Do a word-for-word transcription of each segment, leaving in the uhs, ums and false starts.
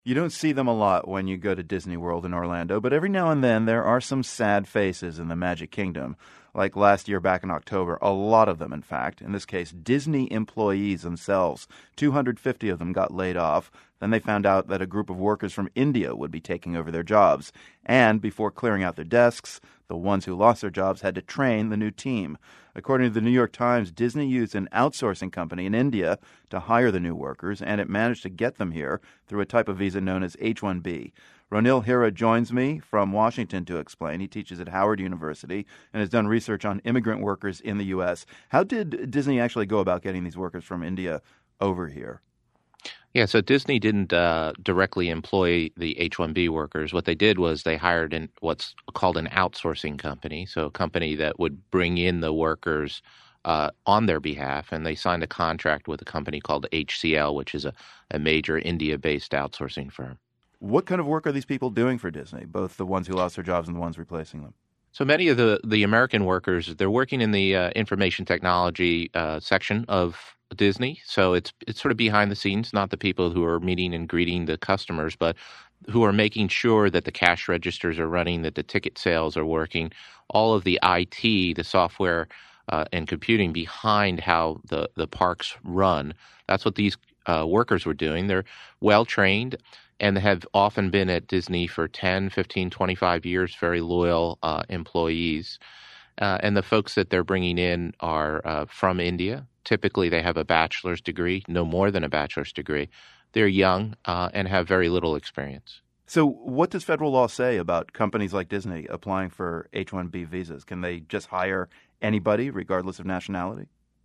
You don't see them a lot when you go to Disney World in Orlando, but every now and then there are some sad faces in the Magic Kingdom. Like last year back in October, a lot of them, in fact. In this case, Disney employees themselves. two hundred fifty of them got laid off. Then they found out that a group of workers from India would be taking over their jobs. And before clearing out their desks, the ones who lost their jobs had to train the new team. According to the New York Times, Disney used an outsourcing company in India to hire the new workers, and it managed to get them here through a type of visa known as H one B. Ronil Hira joins me from Washington to explain. He teaches at Howard University and has done research on immigrant workers in the U S. How did Disney actually go about getting these workers from India over here? Yeah, so Disney didn't uh, directly employ the H one B workers. What they did was they hired in what's called an outsourcing company, so a company that would bring in the workers uh, on their behalf, and they signed a contract with a company called H C L, which is a, a major India-based outsourcing firm. What kind of work are these people doing for Disney, both the ones who lost their jobs and the ones replacing them? So many of the, the American workers, they're working in the uh, information technology uh, section of Disney. So it's it's sort of behind the scenes, not the people who are meeting and greeting the customers, but who are making sure that the cash registers are running, that the ticket sales are working, all of the I T, the software uh, and computing behind how the, the parks run. That's what these uh, workers were doing. They're well-trained and have often been at Disney for ten, fifteen, twenty-five years, very loyal uh, employees. Uh, and the folks that they're bringing in are uh, from India. Typically, they have a bachelor's degree, no more than a bachelor's degree. They're young uh, and have very little experience. So what does federal law say about companies like Disney applying for H one B visas? Can they just hire anybody regardless of nationality?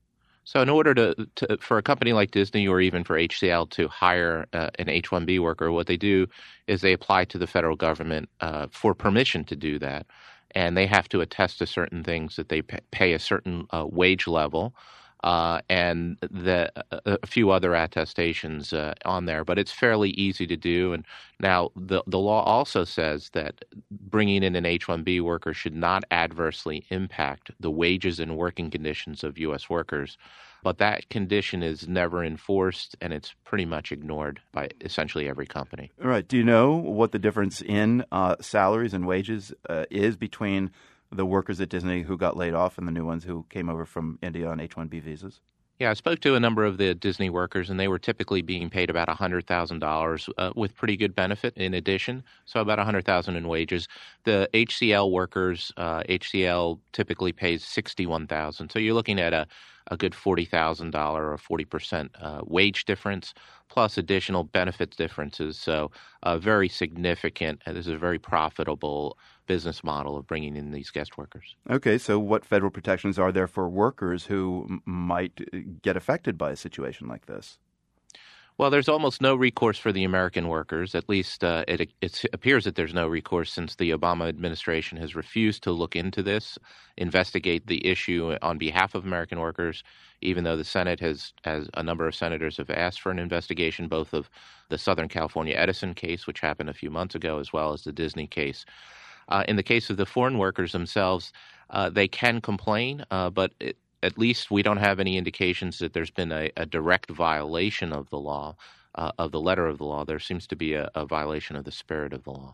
So in order to, to for a company like Disney or even for H C L to hire uh, an H one B worker, what they do is they apply to the federal government uh, for permission to do that. And they have to attest to certain things, that they pay a certain uh, wage level uh, and the, a few other attestations uh, on there. But it's fairly easy to do. And now the, the law also says that bringing in an H one B worker should not adversely impact the wages and working conditions of U S workers. But that condition is never enforced, and it's pretty much ignored by essentially every company. All right. Do you know what the difference in uh, salaries and wages uh, is between the workers at Disney who got laid off and the new ones who came over from India on H one B visas? Yeah, I spoke to a number of the Disney workers, and they were typically being paid about one hundred thousand dollars uh, with pretty good benefit in addition, so about one hundred thousand dollars in wages. The H C L workers, uh, H C L typically pays sixty-one thousand dollars, so you're looking at a, a good forty thousand dollars or forty percent uh, wage difference, plus additional benefits differences, so uh, very significant. Uh, this is a very profitable business model of bringing in these guest workers. Okay, so what federal protections are there for workers who m- might get affected by a situation like this? Well, there's almost no recourse for the American workers. At least uh, it, it appears that there's no recourse since the Obama administration has refused to look into this, investigate the issue on behalf of American workers, even though the Senate has, has a number of senators have asked for an investigation, both of the Southern California Edison case, which happened a few months ago, as well as the Disney case. Uh, in the case of the foreign workers themselves, uh, they can complain, uh, but it, at least we don't have any indications that there's been a, a direct violation of the law, uh, of the letter of the law. There seems to be a, a violation of the spirit of the law.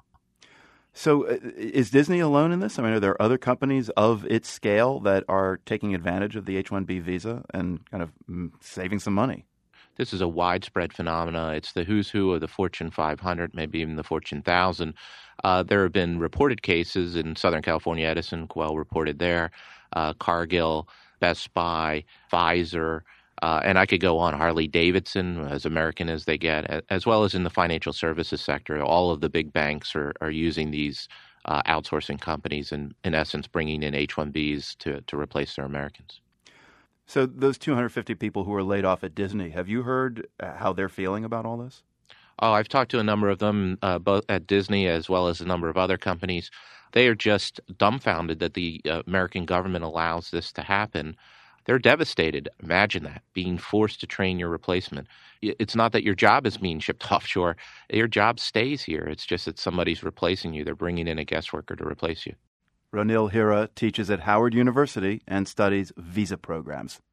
So uh, is Disney alone in this? I mean, are there other companies of its scale that are taking advantage of the H one B visa and kind of mm, saving some money? This is a widespread phenomena. It's the who's who of the Fortune five hundred, maybe even the Fortune one thousand. Uh, there have been reported cases in Southern California, Edison, well reported there, uh, Cargill, Best Buy, Pfizer, uh, and I could go on, Harley-Davidson, as American as they get, as well as in the financial services sector. All of the big banks are, are using these uh, outsourcing companies and, in essence, bringing in H one Bs to, to replace their Americans. So those two hundred fifty people who were laid off at Disney, have you heard how they're feeling about all this? Oh, I've talked to a number of them, uh, both at Disney as well as a number of other companies. They are just dumbfounded that the uh, American government allows this to happen. They're devastated. Imagine that, being forced to train your replacement. It's not that your job is being shipped offshore. Your job stays here. It's just that somebody's replacing you. They're bringing in a guest worker to replace you. Ronil Hira teaches at Howard University and studies visa programs.